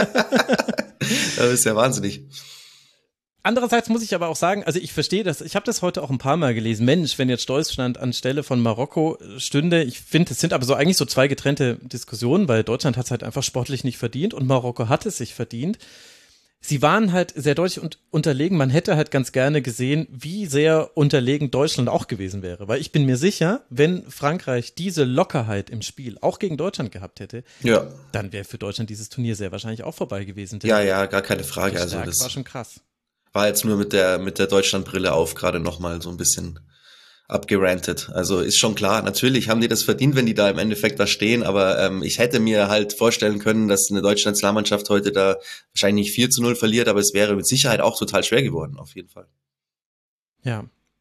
Das ist ja wahnsinnig. Andererseits muss ich aber auch sagen, also ich verstehe das, ich habe das heute auch ein paar Mal gelesen, Mensch, wenn jetzt Deutschland anstelle von Marokko stünde, ich finde, es sind aber so eigentlich so zwei getrennte Diskussionen, weil Deutschland hat es halt einfach sportlich nicht verdient und Marokko hat es sich verdient. Sie waren halt sehr deutlich und unterlegen, man hätte halt ganz gerne gesehen, wie sehr unterlegen Deutschland auch gewesen wäre, weil ich bin mir sicher, wenn Frankreich diese Lockerheit im Spiel auch gegen Deutschland gehabt hätte, ja, dann wäre für Deutschland dieses Turnier sehr wahrscheinlich auch vorbei gewesen. Ja, ja, gar keine Frage. Also das war schon krass. War jetzt nur mit der mit der Deutschlandbrille auf gerade nochmal so ein bisschen abgerantet. Also ist schon klar, natürlich haben die das verdient, wenn die da im Endeffekt da stehen, aber ähm, ich hätte mir halt vorstellen können, dass eine deutsche Nationalmannschaft heute da wahrscheinlich nicht vier zu null verliert, aber es wäre mit Sicherheit auch total schwer geworden, auf jeden Fall. Ja.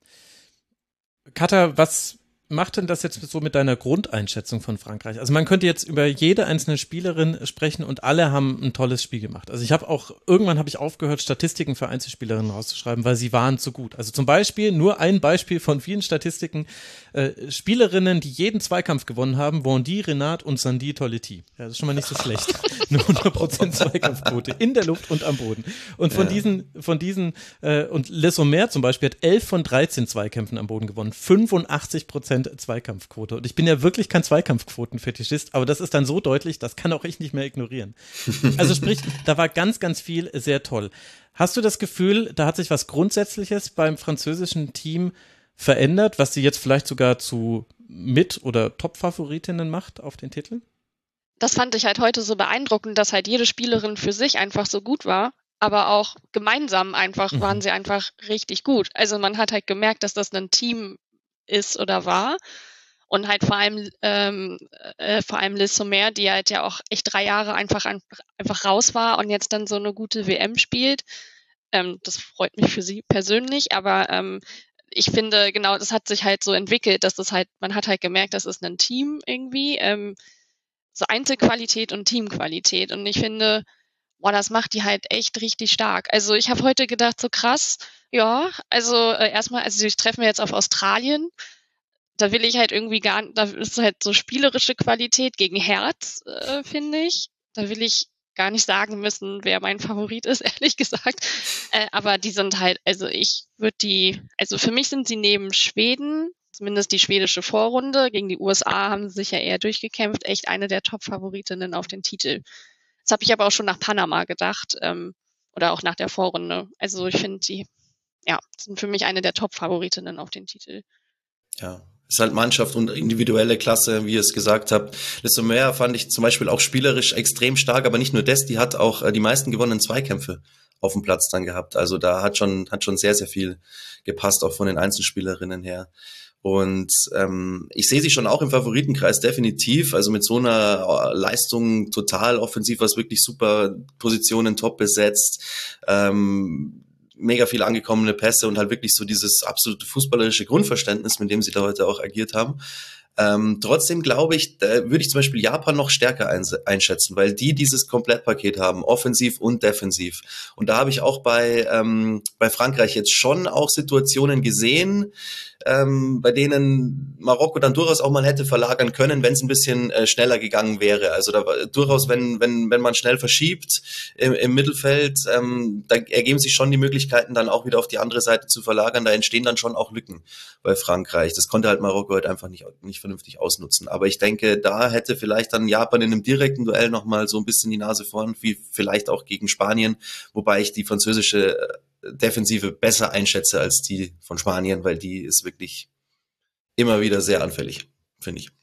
Katha, was macht denn das jetzt so mit deiner Grundeinschätzung von Frankreich? Also man könnte jetzt über jede einzelne Spielerin sprechen und alle haben ein tolles Spiel gemacht. Also ich habe auch, irgendwann habe ich aufgehört, Statistiken für Einzelspielerinnen rauszuschreiben, weil sie waren zu gut. Also zum Beispiel, nur ein Beispiel von vielen Statistiken, äh, Spielerinnen, die jeden Zweikampf gewonnen haben, Bondy, Renat und Sandy Toletti. Ja, das ist schon mal nicht so schlecht. Nur hundert Prozent Zweikampfquote in der Luft und am Boden. Und von ja. diesen, von diesen, äh, und Le Sommer zum Beispiel hat elf von dreizehn Zweikämpfen am Boden gewonnen, fünfundachtzig Prozent Zweikampfquote. Und ich bin ja wirklich kein Zweikampfquoten-Fetischist, aber das ist dann so deutlich, das kann auch ich nicht mehr ignorieren. Also sprich, da war ganz, ganz viel sehr toll. Hast du das Gefühl, da hat sich was Grundsätzliches beim französischen Team verändert, was sie jetzt vielleicht sogar zu Mit- oder Top-Favoritinnen macht auf den Titeln? Das fand ich halt heute so beeindruckend, dass halt jede Spielerin für sich einfach so gut war, aber auch gemeinsam einfach mhm. waren sie einfach richtig gut. Also man hat halt gemerkt, dass das ein Team ist oder war und halt vor allem ähm, äh, vor allem Le Sommer, die halt ja auch echt drei Jahre einfach einfach raus war und jetzt dann so eine gute W M spielt. Ähm, das freut mich für sie persönlich, aber ähm, ich finde, genau, das hat sich halt so entwickelt, dass das halt, man hat halt gemerkt, das ist ein Team irgendwie, ähm, so Einzelqualität und Teamqualität und ich finde, boah, das macht die halt echt richtig stark. Also ich habe heute gedacht, so krass, ja, also äh, erstmal, also ich treffe mir jetzt auf Australien, da will ich halt irgendwie gar nicht, da ist halt so spielerische Qualität gegen Herz, äh, finde ich. Da will ich gar nicht sagen müssen, wer mein Favorit ist, ehrlich gesagt. Äh, aber die sind halt, also ich würde die, also für mich sind sie neben Schweden, zumindest die schwedische Vorrunde, gegen die U S A haben sie sich ja eher durchgekämpft, echt eine der Top-Favoritinnen auf den Titel. Das habe ich aber auch schon nach Panama gedacht, ähm, oder auch nach der Vorrunde. Also ich finde, die, ja, sind für mich eine der Top-Favoritinnen auf den Titel. Ja, ist halt Mannschaft und individuelle Klasse, wie ihr es gesagt habt. Le Sommer fand ich zum Beispiel auch spielerisch extrem stark, aber nicht nur das, die hat auch äh, die meisten gewonnenen Zweikämpfe auf dem Platz dann gehabt. Also da hat schon hat schon sehr, sehr viel gepasst, auch von den Einzelspielerinnen her. Und ähm, ich sehe sie schon auch im Favoritenkreis definitiv, also mit so einer Leistung total offensiv, was wirklich super Positionen top besetzt. Ähm, mega viel angekommene Pässe und halt wirklich so dieses absolute fußballerische Grundverständnis, mit dem sie da heute auch agiert haben. Ähm, trotzdem glaube ich, da würde ich zum Beispiel Japan noch stärker einschätzen, weil die dieses Komplettpaket haben, offensiv und defensiv. Und da habe ich auch bei ähm, bei Frankreich jetzt schon auch Situationen gesehen, ähm, bei denen Marokko dann durchaus auch mal hätte verlagern können, wenn es ein bisschen äh, schneller gegangen wäre. Also da war durchaus, wenn wenn wenn man schnell verschiebt im, im Mittelfeld, ähm, da ergeben sich schon die Möglichkeiten, dann auch wieder auf die andere Seite zu verlagern. Da entstehen dann schon auch Lücken bei Frankreich. Das konnte halt Marokko halt einfach nicht nicht vernünftig ausnutzen. Aber ich denke, da hätte vielleicht dann Japan in einem direkten Duell nochmal so ein bisschen die Nase vorn, wie vielleicht auch gegen Spanien, wobei ich die französische Defensive besser einschätze als die von Spanien, weil die ist wirklich immer wieder sehr anfällig, finde ich.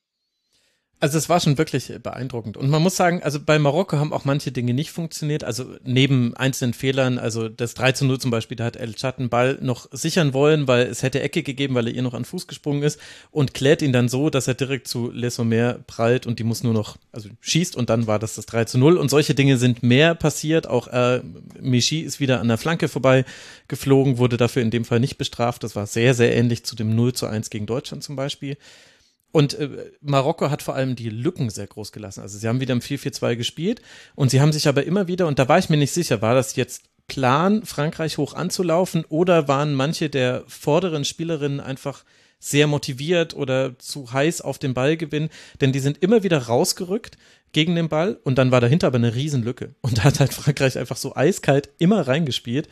Also es war schon wirklich beeindruckend. Und man muss sagen, also bei Marokko haben auch manche Dinge nicht funktioniert. Also neben einzelnen Fehlern, also das drei zu null zum Beispiel, da hat El Chad einen Ball noch sichern wollen, weil es hätte Ecke gegeben, weil er ihr noch an den Fuß gesprungen ist und klärt ihn dann so, dass er direkt zu Le Sommer prallt und die muss nur noch, also schießt und dann war das das drei zu null. Und solche Dinge sind mehr passiert. Auch äh, Michy ist wieder an der Flanke vorbei geflogen, wurde dafür in dem Fall nicht bestraft. Das war sehr, sehr ähnlich zu dem null zu eins gegen Deutschland zum Beispiel. Und äh, Marokko hat vor allem die Lücken sehr groß gelassen. Also sie haben wieder im vier vier zwei gespielt und sie haben sich aber immer wieder, und da war ich mir nicht sicher, war das jetzt Plan, Frankreich hoch anzulaufen oder waren manche der vorderen Spielerinnen einfach sehr motiviert oder zu heiß auf den Ballgewinn, denn die sind immer wieder rausgerückt gegen den Ball und dann war dahinter aber eine Riesenlücke und da hat halt Frankreich einfach so eiskalt immer reingespielt.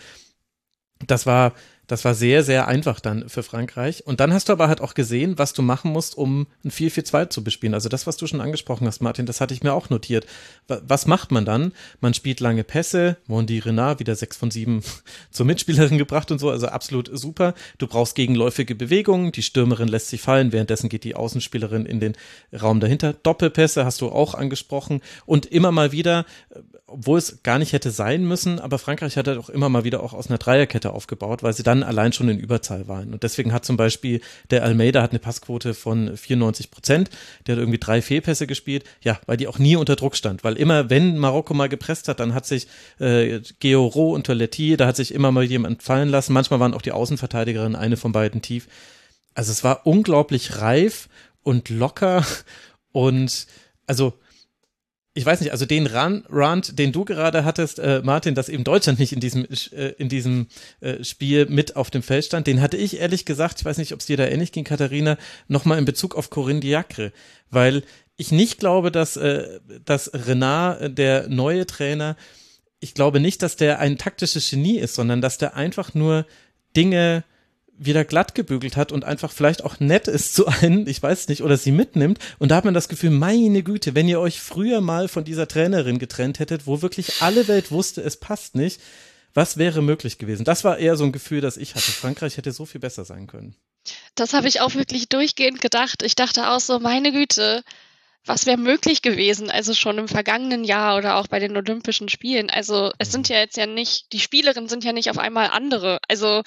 Das war Das war sehr, sehr einfach dann für Frankreich. Und dann hast du aber halt auch gesehen, was du machen musst, um ein vier vier zwei zu bespielen. Also das, was du schon angesprochen hast, Martin, das hatte ich mir auch notiert. Was macht man dann? Man spielt lange Pässe, Mondi Renard wieder sechs von sieben zur Mitspielerin gebracht und so, also absolut super. Du brauchst gegenläufige Bewegungen, die Stürmerin lässt sich fallen, währenddessen geht die Außenspielerin in den Raum dahinter. Doppelpässe hast du auch angesprochen und immer mal wieder, obwohl es gar nicht hätte sein müssen, aber Frankreich hat halt auch immer mal wieder auch aus einer Dreierkette aufgebaut, weil sie dann allein schon in Überzahl waren. Und deswegen hat zum Beispiel der Almeida hat eine Passquote von vierundneunzig Prozent, der hat irgendwie drei Fehlpässe gespielt, ja, weil die auch nie unter Druck stand, weil immer, wenn Marokko mal gepresst hat, dann hat sich äh, Guéhoro und Toletti, da hat sich immer mal jemand fallen lassen, manchmal waren auch die Außenverteidigerinnen eine von beiden tief. Also es war unglaublich reif und locker und also ich weiß nicht, also den Run, Rant, den du gerade hattest, äh, Martin, dass eben Deutschland nicht in diesem, äh, in diesem äh, Spiel mit auf dem Feld stand, den hatte ich ehrlich gesagt, ich weiß nicht, ob es dir da ähnlich ging, Katharina, nochmal in Bezug auf Corinne Diacre, weil ich nicht glaube, dass, äh, dass Renard, der neue Trainer, ich glaube nicht, dass der ein taktisches Genie ist, sondern dass der einfach nur Dinge wieder glatt gebügelt hat und einfach vielleicht auch nett ist zu einem, ich weiß nicht, oder sie mitnimmt. Und da hat man das Gefühl, meine Güte, wenn ihr euch früher mal von dieser Trainerin getrennt hättet, wo wirklich alle Welt wusste, es passt nicht, was wäre möglich gewesen? Das war eher so ein Gefühl, das ich hatte. Frankreich hätte so viel besser sein können. Das habe ich auch wirklich durchgehend gedacht. Ich dachte auch so, meine Güte, was wäre möglich gewesen? Also schon im vergangenen Jahr oder auch bei den Olympischen Spielen. Also es sind ja jetzt ja nicht, die Spielerinnen sind ja nicht auf einmal andere. Also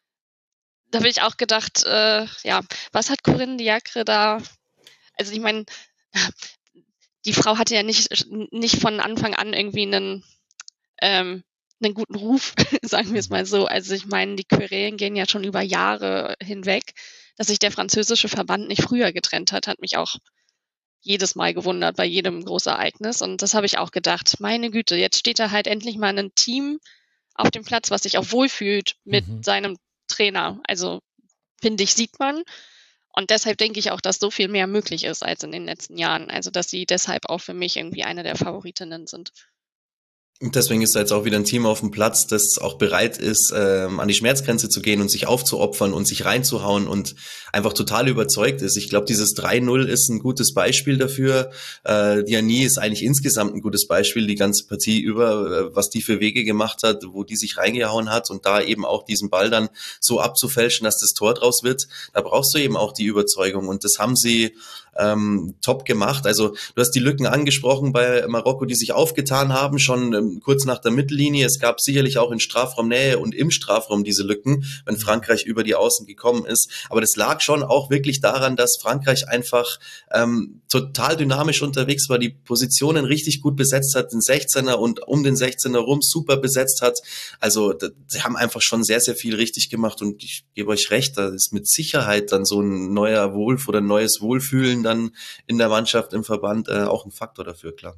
da habe ich auch gedacht, äh, ja, was hat Corinne Diacre da, also ich meine, die Frau hatte ja nicht, nicht von Anfang an irgendwie einen, ähm, einen guten Ruf, sagen wir es mal so. Also ich meine, die Querelen gehen ja schon über Jahre hinweg. Dass sich der französische Verband nicht früher getrennt hat, hat mich auch jedes Mal gewundert bei jedem Großereignis. Und das habe ich auch gedacht, meine Güte, jetzt steht da halt endlich mal ein Team auf dem Platz, was sich auch wohlfühlt mit mhm. seinem Trainer. Also finde ich, sieht man. Und deshalb denke ich auch, dass so viel mehr möglich ist als in den letzten Jahren. Also dass sie deshalb auch für mich irgendwie eine der Favoritinnen sind. Und deswegen ist da jetzt auch wieder ein Team auf dem Platz, das auch bereit ist, ähm, an die Schmerzgrenze zu gehen und sich aufzuopfern und sich reinzuhauen und einfach total überzeugt ist. Ich glaube, dieses drei null ist ein gutes Beispiel dafür. Äh, Diani ist eigentlich insgesamt ein gutes Beispiel, die ganze Partie über, äh, was die für Wege gemacht hat, wo die sich reingehauen hat und da eben auch diesen Ball dann so abzufälschen, dass das Tor draus wird. Da brauchst du eben auch die Überzeugung und das haben sie ähm, top gemacht. Also du hast die Lücken angesprochen bei Marokko, die sich aufgetan haben, schon ähm, kurz nach der Mittellinie. Es gab sicherlich auch in Strafraumnähe und im Strafraum diese Lücken, wenn Frankreich über die Außen gekommen ist. Aber das lag schon auch wirklich daran, dass Frankreich einfach ähm, total dynamisch unterwegs war, die Positionen richtig gut besetzt hat, den sechzehner und um den sechzehner rum super besetzt hat. Also da, sie haben einfach schon sehr, sehr viel richtig gemacht und ich gebe euch recht, da ist mit Sicherheit dann so ein neuer Wohlf oder ein neues Wohlfühlen dann in der Mannschaft, im Verband äh, auch ein Faktor dafür, klar.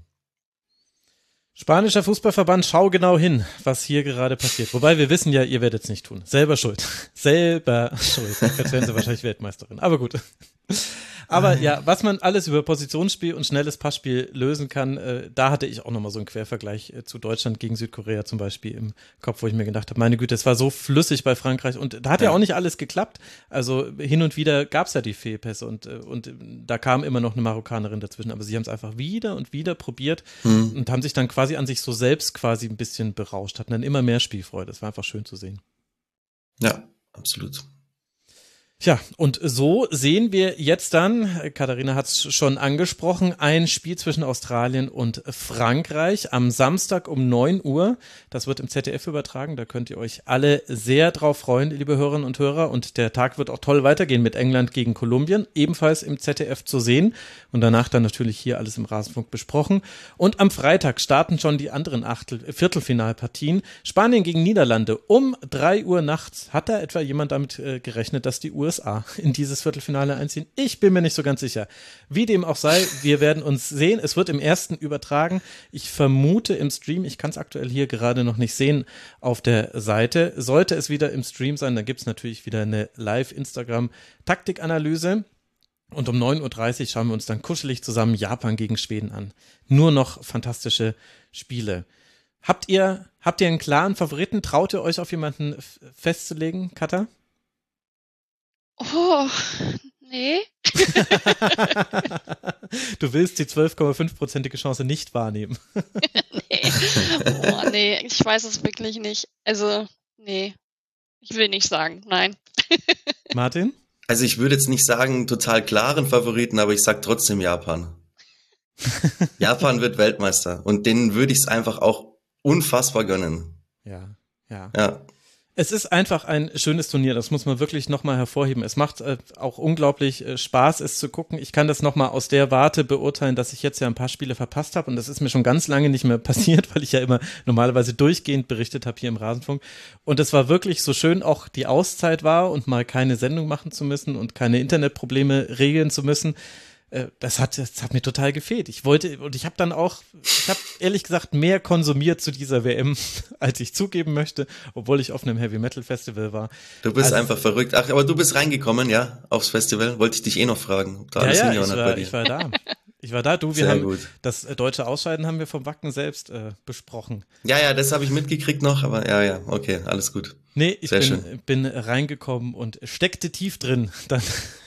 Spanischer Fußballverband, schau genau hin, was hier gerade passiert. Wobei wir wissen ja, ihr werdet es nicht tun. Selber schuld. Selber schuld. Jetzt werden sie wahrscheinlich Weltmeisterin. Aber gut. Aber ja, was man alles über Positionsspiel und schnelles Passspiel lösen kann, äh, da hatte ich auch nochmal so einen Quervergleich äh, zu Deutschland gegen Südkorea zum Beispiel im Kopf, wo ich mir gedacht habe, meine Güte, es war so flüssig bei Frankreich und da hat ja, ja auch nicht alles geklappt. Also hin und wieder gab es ja die Fehlpässe und, äh, und da kam immer noch eine Marokkanerin dazwischen, aber sie haben es einfach wieder und wieder probiert mhm. und haben sich dann quasi an sich so selbst quasi ein bisschen berauscht, hatten dann immer mehr Spielfreude. Das war einfach schön zu sehen. Ja, absolut. Tja, und so sehen wir jetzt dann, Katharina hat es schon angesprochen, ein Spiel zwischen Australien und Frankreich am Samstag um neun Uhr. Das wird im Z D F übertragen, da könnt ihr euch alle sehr drauf freuen, liebe Hörerinnen und Hörer. Und der Tag wird auch toll weitergehen mit England gegen Kolumbien, ebenfalls im Z D F zu sehen. Und danach dann natürlich hier alles im Rasenfunk besprochen. Und am Freitag starten schon die anderen Achtel- Viertelfinalpartien. Spanien gegen Niederlande um drei Uhr nachts. Hat da etwa jemand damit äh, gerechnet, dass die U S A in dieses Viertelfinale einziehen? Ich bin mir nicht so ganz sicher. Wie dem auch sei, wir werden uns sehen. Es wird im ersten übertragen. Ich vermute im Stream, ich kann es aktuell hier gerade noch nicht sehen auf der Seite. Sollte es wieder im Stream sein, dann gibt es natürlich wieder eine Live-Instagram-Taktikanalyse. Und um neun Uhr dreißig schauen wir uns dann kuschelig zusammen Japan gegen Schweden an. Nur noch fantastische Spiele. Habt ihr, habt ihr einen klaren Favoriten? Traut ihr euch auf jemanden f- festzulegen, Katha? Oh, nee. Du willst die zwölf Komma fünf prozentige Chance nicht wahrnehmen. Nee. Oh, nee, ich weiß es wirklich nicht. Also, nee. Ich will nicht sagen, nein. Martin? Also ich würde jetzt nicht sagen total klaren Favoriten, aber ich sag trotzdem Japan. Japan wird Weltmeister und denen würde ich es einfach auch unfassbar gönnen. Ja, ja. Ja. Es ist einfach ein schönes Turnier, das muss man wirklich nochmal hervorheben. Es macht äh, auch unglaublich äh, Spaß, es zu gucken. Ich kann das nochmal aus der Warte beurteilen, dass ich jetzt ja ein paar Spiele verpasst habe und das ist mir schon ganz lange nicht mehr passiert, weil ich ja immer normalerweise durchgehend berichtet habe hier im Rasenfunk. Und es war wirklich so schön, auch die Auszeit war und mal keine Sendung machen zu müssen und keine Internetprobleme regeln zu müssen. Das hat, das hat mir total gefehlt. Ich wollte, und ich habe dann auch, ich habe ehrlich gesagt mehr konsumiert zu dieser W M, als ich zugeben möchte, obwohl ich auf einem Heavy Metal Festival war. Du bist also, einfach verrückt. Ach, aber du bist reingekommen, ja, aufs Festival. Wollte ich dich eh noch fragen, ob da ja, alles ja, hingehauen ich hat war, bei dir. ich war da. Ich war da, du, wir Sehr haben gut. das äh, deutsche Ausscheiden haben wir vom Wacken selbst äh, besprochen. Ja, ja, das habe ich mitgekriegt noch, aber ja, ja, okay, alles gut. Nee, ich Sehr bin, schön. bin reingekommen und steckte tief drin dann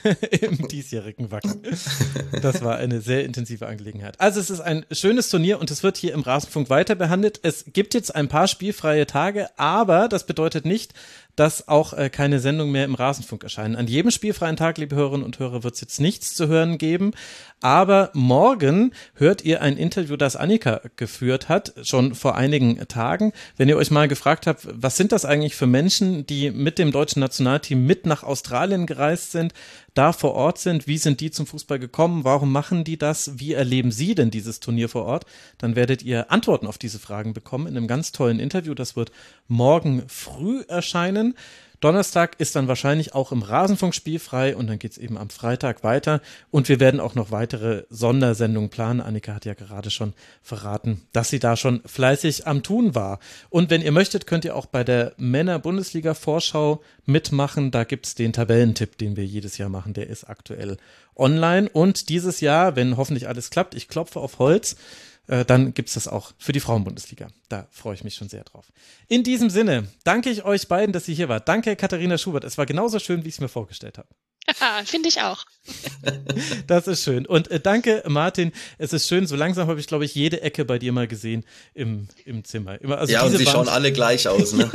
im diesjährigen Wacken. Das war eine sehr intensive Angelegenheit. Also es ist ein schönes Turnier und es wird hier im Rasenfunk weiter behandelt. Es gibt jetzt ein paar spielfreie Tage, aber das bedeutet nicht, dass auch äh, keine Sendung mehr im Rasenfunk erscheinen. An jedem spielfreien Tag, liebe Hörerinnen und Hörer, wird es jetzt nichts zu hören geben. Aber morgen hört ihr ein Interview, das Annika geführt hat, schon vor einigen Tagen. Wenn ihr euch mal gefragt habt, was sind das eigentlich für Menschen, die mit dem deutschen Nationalteam mit nach Australien gereist sind, da vor Ort sind, wie sind die zum Fußball gekommen, warum machen die das, wie erleben sie denn dieses Turnier vor Ort, dann werdet ihr Antworten auf diese Fragen bekommen in einem ganz tollen Interview, das wird morgen früh erscheinen. Donnerstag ist dann wahrscheinlich auch im Rasenfunk spielfrei und dann geht's eben am Freitag weiter und wir werden auch noch weitere Sondersendungen planen. Annika hat ja gerade schon verraten, dass sie da schon fleißig am Tun war. Und wenn ihr möchtet, könnt ihr auch bei der Männer-Bundesliga-Vorschau mitmachen. Da gibt's den Tabellentipp, den wir jedes Jahr machen. Der ist aktuell online und dieses Jahr, wenn hoffentlich alles klappt, ich klopfe auf Holz, dann gibt's das auch für die Frauenbundesliga. Da freue ich mich schon sehr drauf. In diesem Sinne danke ich euch beiden, dass ihr hier wart. Danke, Katharina Schubert. Es war genauso schön, wie ich es mir vorgestellt habe. Finde ich auch. Das ist schön. Und äh, danke, Martin. Es ist schön. So langsam habe ich, glaube ich, jede Ecke bei dir mal gesehen im, im Zimmer. Immer, also ja, und sie Wand- schauen alle gleich aus, ne?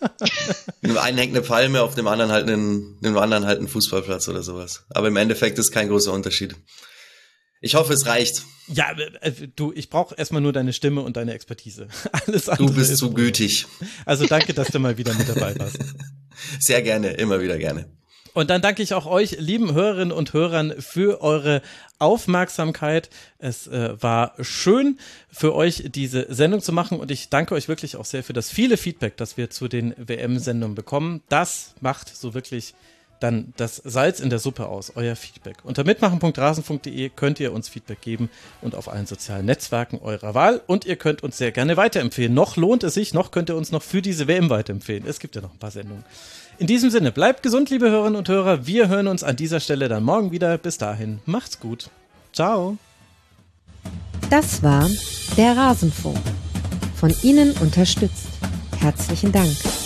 In dem einen hängt eine Palme, auf dem anderen halt einen, in dem anderen halt ein Fußballplatz oder sowas. Aber im Endeffekt ist kein großer Unterschied. Ich hoffe, es reicht. Ja, äh, du, ich brauche erstmal nur deine Stimme und deine Expertise. Alles andere. Du bist ist zu gut. gütig. Also danke, dass du mal wieder mit dabei warst. Sehr gerne, immer wieder gerne. Und dann danke ich auch euch, lieben Hörerinnen und Hörern, für eure Aufmerksamkeit. Es äh, war schön für euch, diese Sendung zu machen und ich danke euch wirklich auch sehr für das viele Feedback, das wir zu den W M-Sendungen bekommen. Das macht so wirklich dann das Salz in der Suppe aus, euer Feedback. Unter mitmachen punkt rasen punkt de könnt ihr uns Feedback geben und auf allen sozialen Netzwerken eurer Wahl und ihr könnt uns sehr gerne weiterempfehlen. Noch lohnt es sich, noch könnt ihr uns noch für diese W M weiterempfehlen. Es gibt ja noch ein paar Sendungen. In diesem Sinne, bleibt gesund, liebe Hörerinnen und Hörer. Wir hören uns an dieser Stelle dann morgen wieder. Bis dahin, macht's gut. Ciao. Das war der Rasenfunk. Von Ihnen unterstützt. Herzlichen Dank.